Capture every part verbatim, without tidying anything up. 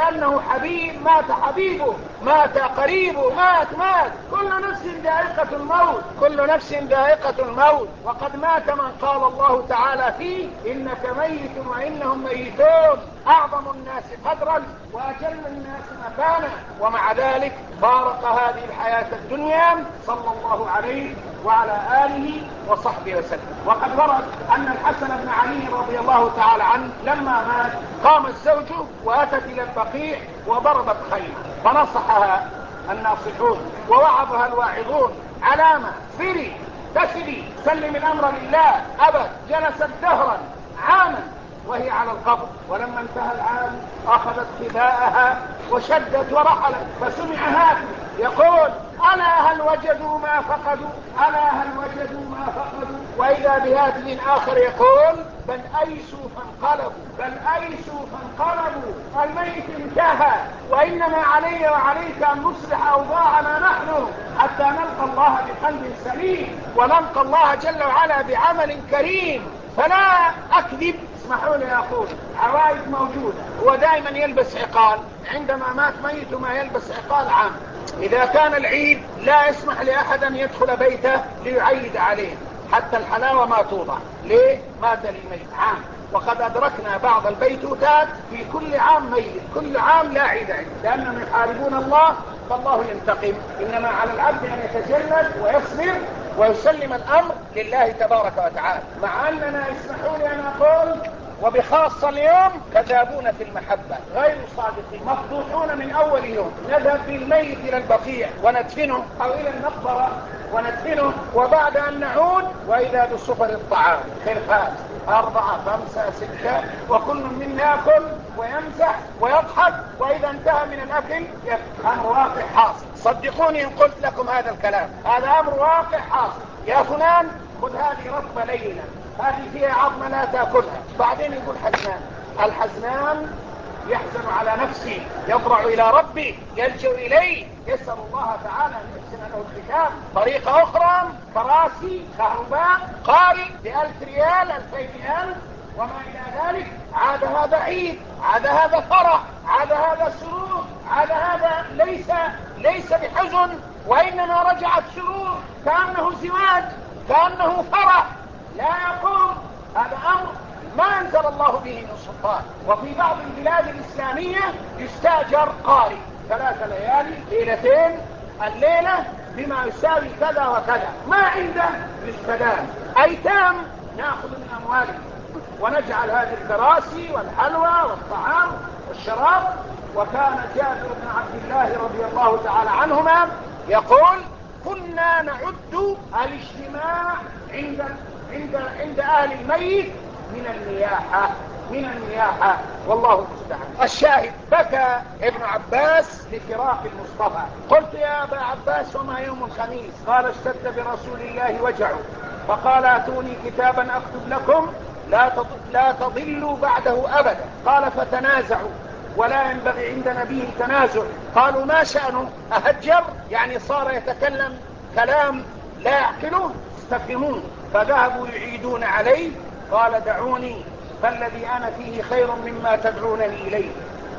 لأنه حبيب، مات حبيبه، مات قريبه، مات مات كل نفس ذائقة الموت، كل نفس ذائقة الموت. وقد مات من قال الله تعالى فيه إنك ميت وإنهم ميتون، أعظم الناس قدرا وأجل الناس مكانا، ومع ذلك فارق هذه الحياة الدنيا صلى الله عليه وعلى آله وصحبه وسلم. وقد ورد أن الحسن بن علي رضي الله تعالى عنه لما مات قام الزوج وأتت إلى البقيع وضربت خيمة، فنصحها الناصحون ووعظها الواعظون: علامة فري تسلي سلم الأمر لله. أبد، جلست دهرا عاما وهي على القبر، ولما انتهى العام أخذت خباءها وشدت ورحلت، فسمع هاتف يقول: ألا هل وجدوا ما فقدوا، ألا هل وجدوا ما فقدوا. وإذا بهاتف آخر يقول: بل أيسوا فانقلبوا، بل أيسوا فانقلبوا، الميت انتهى، وإنما علي وعليك أن نصلح أوضاعنا نحن حتى نلقى الله بقلب سليم ونلقى الله جل وعلا بعمل كريم. فلا أكذب، اسمحوا لي أقول عوائد موجودة. هو دائما يلبس عقال، عندما مات ميت ما يلبس عقال عام. إذا كان العيد لا يسمح لأحد أن يدخل بيته ليعيد عليه، حتى الحلاوة ما توضع. ليه؟ مات الميت عام. وقد أدركنا بعض البيتوتات في كل عام ميت، كل عام لا عيد عنده، لأنهم يحاربون الله فالله ينتقم. إنما على العبد أن يتجلد ويصبر ويسلم الأمر لله تبارك وتعالى. مع أننا اسمحوا لي أن أقول وبخاصة اليوم كذابون في المحبة، غير صادقين، مفضوحون من أول يوم. نذهب بالميت إلى البقيع وندفنه، أو إلى المقبرة وندفنه، وبعد أن نعود وإذا بصفر الطعام خرفات أربعة خمسة ستة، وكل منا يأكل ويمزح ويضحك، وإذا انتهى من الأكل يبكي. أمر واقع حاصل، صدقوني إن قلت لكم هذا الكلام، هذا أمر واقع حاصل. يا فلان خذ هذه رطبة ليلة، هذه فيها عظمة لا تأكلها. بعدين يقول حزنان، الحزنان يحزن على نفسه، يضرع إلى ربه، يلجأ إليه، يسأل الله تعالى أن يحسن له الختام. طريقة أخرى كراسي كهرباء قارئ بألف ريال ألفين ألف وما إلى ذلك. عاد هذا عيد، عاد هذا فرح، عاد هذا سرور، عاد هذا ليس ليس بحزن، وإنما رجعت سرور، كأنه زواج، كأنه فرح لا يقوم. هذا أمر ما أنزل الله به من سلطان. وفي بعض البلاد الإسلامية يستأجر قارئ ثلاث ليالي ليلتين، الليلة بما يساوي كذا وكذا، ما عنده يستدان. أيتام نأخذ من أموالهم ونجعل هذه الكراسي والحلوى والطعام والشراب. وكان جابر بن عبد الله رضي الله تعالى عنهما يقول: كنا نعد الاجتماع عند عند عند أهل الميت من النياحة، من النياحة، والله المستعان. الشاهد: بكى ابن عباس لفراق المصطفى. قلت: يا أبا عباس وما يوم الخميس؟ قال: اشتد برسول الله وجعه، فقال: أتوني كتابا أكتب لكم لا لا تضلوا بعده أبدا. قال: فتنازعوا، ولا ينبغي عند نبي تنازع. قالوا: ما شأنه؟ أهجر؟ يعني صار يتكلم كلام لا يعقلون، استفهمون. فذهبوا يعيدون عليه. قال: دعوني، فالذي أنا فيه خير مما تدعونني إليه.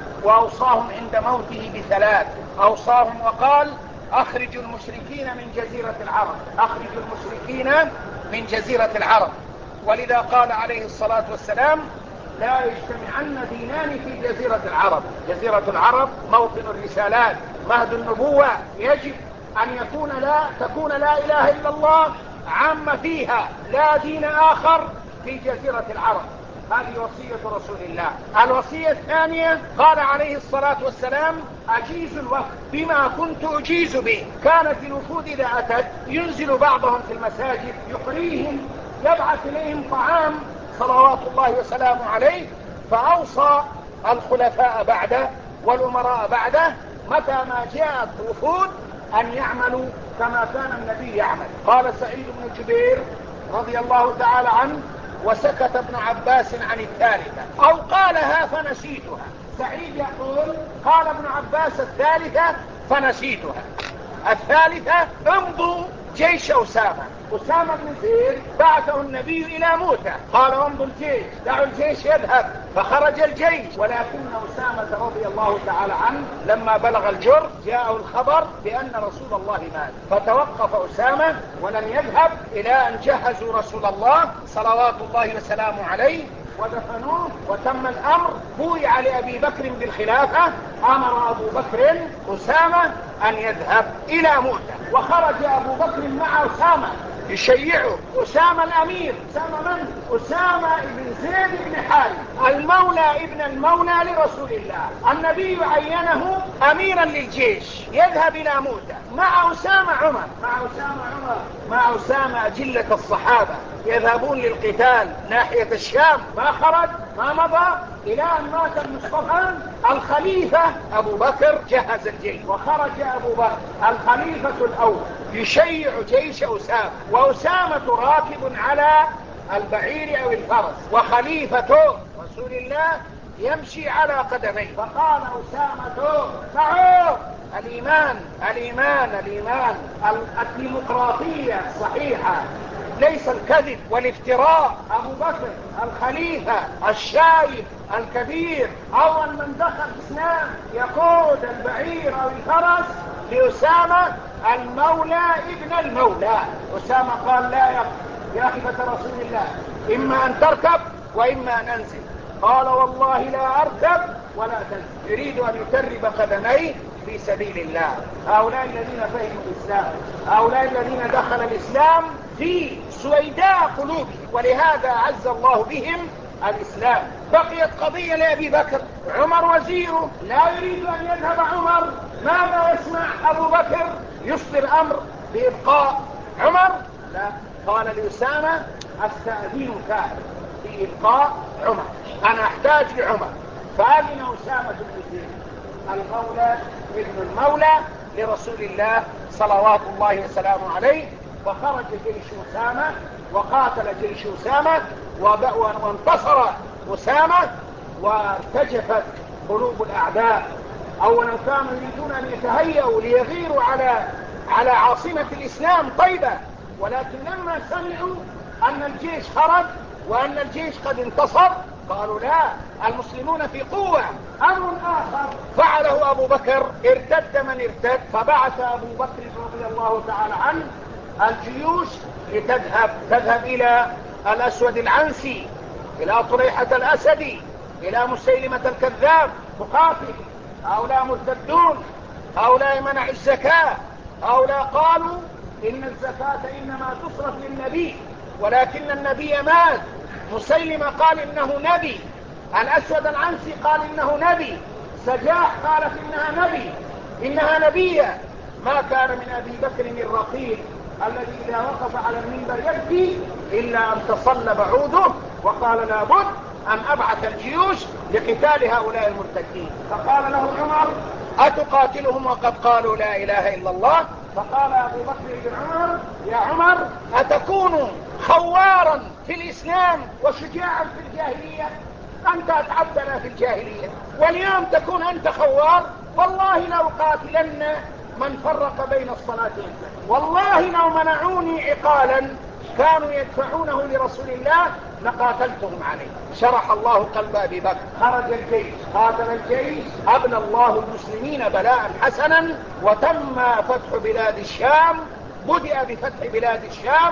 وأوصاهم عند موته بثلاث، أوصاهم وقال: أخرجوا المشركين من جزيرة العرب، أخرجوا المشركين من جزيرة العرب. ولذا قال عليه الصلاة والسلام: لا يجتمعن دينان في جزيرة العرب. جزيرة العرب موطن الرسالات، مهد النبوة، يجب أن يكون لا تكون لا إله إلا الله عامة فيها، لا دين آخر في جزيرة العرب. هذه وصية رسول الله. الوصية الثانية قال عليه الصلاة والسلام: أجيز الوفد بما كنت أجيز به. كانت الوفود إذا أتت ينزل بعضهم في المساجد يقريهم، يبعث إليهم طعام صلوات الله وسلامه عليه. فأوصى الخلفاء بعده والأمراء بعده متى ما جاءت وفود أن يعملوا كما كان النبي يعمل. قال سعيد بن جبير رضي الله تعالى عنه: وسكت ابن عباس عن الثالثة، أو قالها فنسيتها. سعيد يقول: قال ابن عباس الثالثة فنسيتها. الثالثة: امضوا جيش أسامة. أسامة بن زيد بعثه النبي إلى موتى، قال امضوا الجيش، دعوا الجيش يذهب، فخرج الجيش، ولكن أسامة رضي الله تعالى عنه لما بلغ الجر جاءه الخبر بأن رسول الله مات، فتوقف أسامة ولم يذهب إلى أن جهزوا رسول الله صلوات الله وسلامه عليه ودفنوه وتم الأمر. بويع لأبي بكر بالخلافة، أمر أبو بكر أسامة أن يذهب إلى موتى، وخرج أبو بكر مع أسامة يشيعه. أسامة الأمير، أسامة من؟ أسامة بن زيد بن حارث، المولى ابن المولى لرسول الله، النبي عينه أميرا للجيش يذهب إلى موتى مع أسامة عمر، مع أسامة عمر مع أسامة أجلة الصحابة يذهبون للقتال ناحية الشام. ما خرج، ما مضى إلى أن مات المصطفى الخليفة أبو بكر، جهز الجيش وخرج أبو بكر الخليفة الأول يشيع جيش أسامة، وأسامة راكب على البعير أو الفرس، وخليفة رسول الله يمشي على قدميه. فقال أسامة تعالوا، الإيمان الإيمان الإيمان الديمقراطية الصحيحة، ليس الكذب والافتراء. أبو بكر الخليفة الشايب الكبير أول من دخل الإسلام يقود البعير أو الفرس لأسامة المولى ابن المولى. أسامة قال لا يا يا خليفة رسول الله، إما أن تركب وإما أن أنزل. قال والله لا أركب ولا تنزل، يريد أن يترب قدميه في سبيل الله. هؤلاء الذين فهموا الإسلام، هؤلاء الذين دخل الإسلام في سويداء قلوبهم، ولهذا عز الله بهم الإسلام. بقيت قضية لأبي بكر، عمر وزيره لا يريد أن يذهب عمر، ماذا يسمع أبو بكر؟ يصدر أمر بإبقاء عمر؟ لا، قال لأسامة أستأذنك في إبقاء عمر، أنا أحتاج لعمر. فأذن أسامة بن زيد المولى ابن المولى لرسول الله صلوات الله وسلامه عليه، وخرج جيش أسامة وقاتل جيش أسامة وانتصر أسامة، وارتجفت قلوب الأعداء. أولا كانوا يريدون أن يتهيئوا ليغيروا على على عاصمة الإسلام طيبة، ولكن لما سمعوا أن الجيش خرج وأن الجيش قد انتصر قالوا لا، المسلمون في قوة. أمر آخر فعله أبو بكر، ارتد من ارتد، فبعث أبو بكر رضي الله تعالى عنه الجيوش لتذهب تذهب إلى الأسود العنسي، إلى طليحة الأسدي، إلى مسيلمة الكذاب، تقاتل. هؤلاء مرتدون، هؤلاء منعوا الزكاة، هؤلاء قالوا إن الزكاة إنما تصرف للنبي، ولكن النبي مات. مسيلمة قال إنه نبي، الأسود العنسي قال إنه نبي، سجاح قالت إنها نبي، إنها نبية. ما كان من أبي بكر الرقيق الذي إذا وقف على المنبر يبكي إلا أن تصلب عوده، وقال لابد أن أبعث الجيوش لقتال هؤلاء المرتدين. فقال له عمر أتقاتلهم وقد قالوا لا إله إلا الله؟ فقال أبو بكر لعمر يا عمر أتكون خوارا في الإسلام وشجاعا في الجاهلية؟ أنت أتعبتنا في الجاهلية واليوم تكون أنت خوار. والله لو قاتلن من فرق بين الصلاة والزكاة، والله لو منعوني عقالا كانوا يدفعونه لرسول الله لقاتلتهم عليه. شرح الله قلب أبي بكر، خرج الجيش، قاتل الجيش، أبلى الله المسلمين بلاء حسنا، وتم فتح بلاد الشام. بدأ بفتح بلاد الشام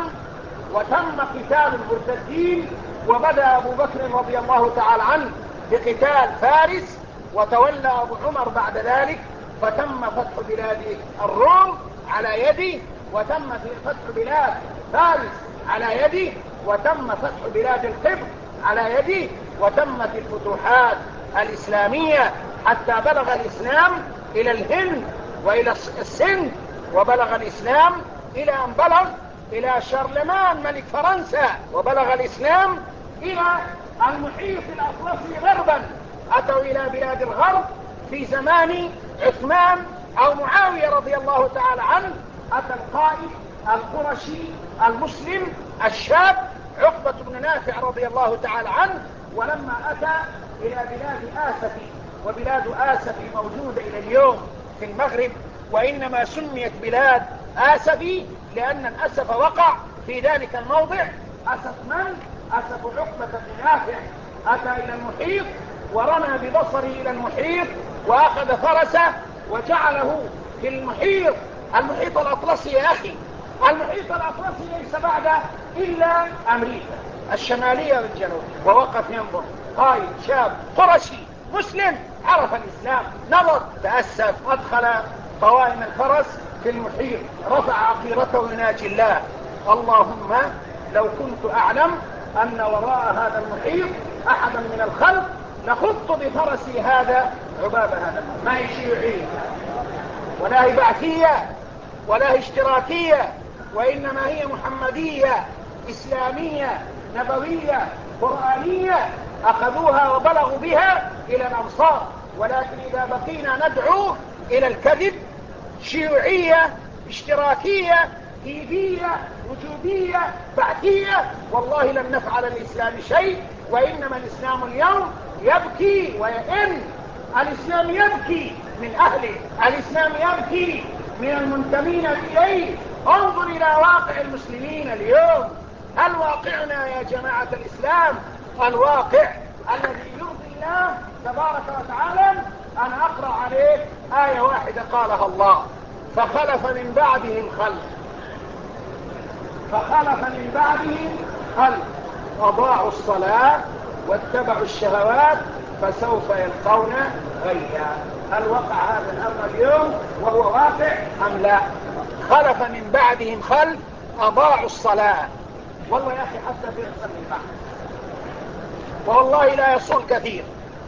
وتم قتال المرتدين، وبدأ أبو بكر رضي الله تعالى عنه بقتال فارس، وتولى أبو عمر بعد ذلك، فتم فتح بلاد الروم على يده، وتم فتح بلاد فارس على يده، وتم فتح بلاد القبط على يده، وتمت الفتوحات الإسلامية حتى بلغ الإسلام إلى الهند وإلى السند، وبلغ الإسلام إلى أن بلغ إلى شارلمان ملك فرنسا، وبلغ الإسلام إلى المحيط الأطلسي غربا. أتوا إلى بلاد الغرب في زمان عثمان أو معاوية رضي الله تعالى عنه. أتى القائد القرشي المسلم الشاب عقبة بن نافع رضي الله تعالى عنه، ولما أتى إلى بلاد آسفي، وبلاد آسفي موجودة إلى اليوم في المغرب، وإنما سميت بلاد آسفي لأن الأسف وقع في ذلك الموضع أسف من؟ أسف عقبة بن نافع. أتى إلى المحيط ورمى ببصره إلى المحيط وأخذ فرسه وجعله في المحيط. المحيط الأطلسي يا أخي، المحيط الأطلسي ليس بعد إلا أمريكا الشمالية والجنوبية. ووقف ينظر قائد شاب قرشي مسلم عرف الإسلام، نظر تأسف، أدخل قوائم الفرس في المحيط، رفع عقيرته يناجي الله: اللهم لو كنت أعلم أن وراء هذا المحيط أحدا من الخلق لخضت بفرسي هذا عباب هذا. ما هي شيوعية ولا هي بعثية ولا هي اشتراكية، وإنما هي محمدية إسلامية نبوية قرآنية، أخذوها وبلغوا بها إلى الأمصار. ولكن إذا بقينا ندعو إلى الكذب، شيوعية اشتراكية دينية وجودية بعثية، والله لم نفعل الإسلام شيء. وإنما الإسلام اليوم يبكي ويئن، الإسلام يبكي من أهله، الإسلام يبكي من المنتمين إليه. انظر إلى واقع المسلمين اليوم. هل واقعنا يا جماعة الإسلام الواقع الذي يرضي الله تبارك وتعالى؟ أنا أقرأ عليك آية واحدة قالها الله: فخلف من بعدهم خلف فخلف من بعدهم خلف أضاعوا الصلاة واتبعوا الشهوات فسوف يلقون غيا. هل وقع هذا الأمر اليوم وهو واقع أم لا؟ خلف من بعدهم خلف أضاعوا الصلاة. والله يا أخي حتى في غسل البحر والله لا يصون كثير.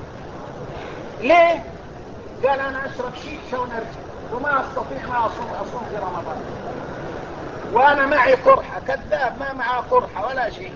ليه؟ قال أنا أشرب شيشة ونرجع وما أستطيع ما أصوم أصوم في رمضان، وأنا معي قرحة. كذاب، ما معه قرحة ولا شيء.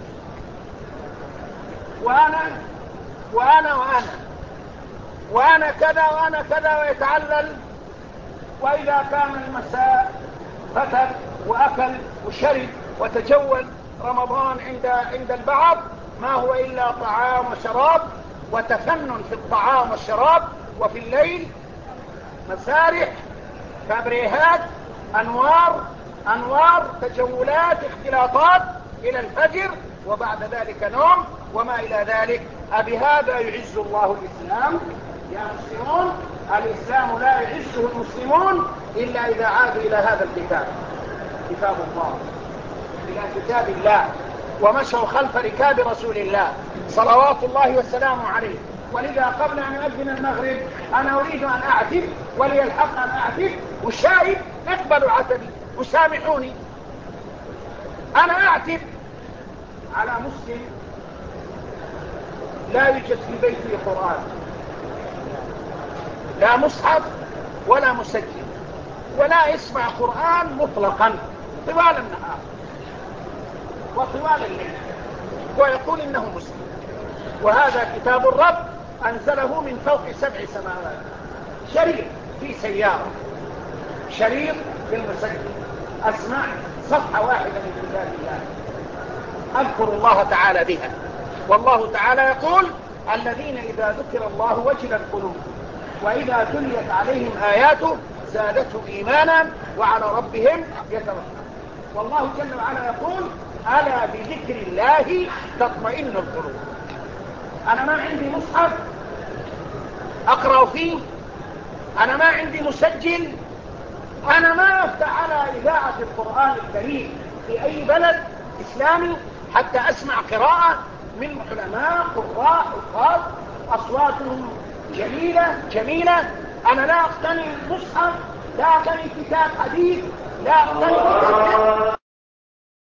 وأنا وأنا وأنا وأنا كذا وأنا كذا، ويتعلل. وإذا كان المساء فتر وأكل وشرب وتجول رمضان عند عند البعض ما هو إلا طعام وشراب وتفنن في الطعام والشراب، وفي الليل مسارح كابريهات أنوار أنوار تجولات اختلاطات إلى الفجر، وبعد ذلك نوم وما إلى ذلك. أبهذا يعز الله الإسلام يا مسلمون؟ الإسلام لا يعزه المسلمون إلا إذا عادوا إلى هذا الكتاب، كتاب الله، إلى كتاب الله، ومشوا خلف ركاب رسول الله صلوات الله وسلامه عليه. ولذا قبل أن أؤذن المغرب أنا أريد أن أعتب ولي الحق أن أعتب، والشاهد اقبلوا عتبي وسامحوني. أنا أعتب على مسلم لا يوجد في بيته قرآن، لا مصحف ولا مسجل، ولا يسمع قرآن مطلقا طوال النهار وطوال الليل، ويقول إنه مسلم. وهذا كتاب الرب أنزله من فوق سبع سماوات، شريط في سيارة، شريط في المسجل، أسمع صفحة واحدة من كتاب الله أذكر الله تعالى بها. والله تعالى يقول: الذين إذا ذكر الله وجلت قلوبهم وإذا تليت عليهم آياته زادتهم إيمانا وعلى ربهم يتوكلون. والله جل وعلا يقول: ألا بذكر الله تطمئن القلوب. أنا ما عندي مصحف أقرأ فيه، أنا ما عندي مسجل، أنا ما أفتح على إذاعة القرآن الكريم في أي بلد إسلامي حتى أسمع قراءة من علماء قراء حفاظ أصواتهم جميلة جميلة. أنا لا أقتني مصحف، لا أقتني كتاب حديث، لا أقتني كتاب